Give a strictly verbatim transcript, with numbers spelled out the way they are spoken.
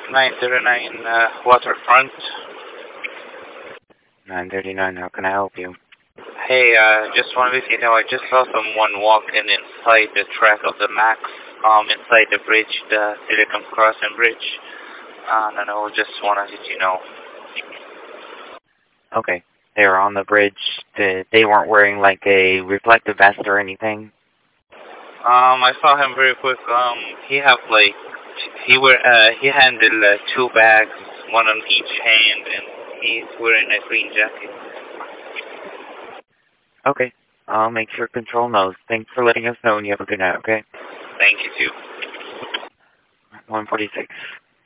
nine zero nine uh, Waterfront. nine thirty-nine, how can I help you? Hey, uh, just wanted to you know, I just saw someone walking inside the track of the Max, um, inside the bridge, the Silicon Crossing Bridge. Uh, and I just wanted to you know. Okay, they were on the bridge. They, they weren't wearing like a reflective vest or anything? Um, I saw him very quick. Um, he have like, he were, uh, he handled uh, two bags, one on each hand, and he's wearing a green jacket. Okay, I'll make sure Control knows. Thanks for letting us know, and you have a good night, okay? Thank you, too. one forty-six.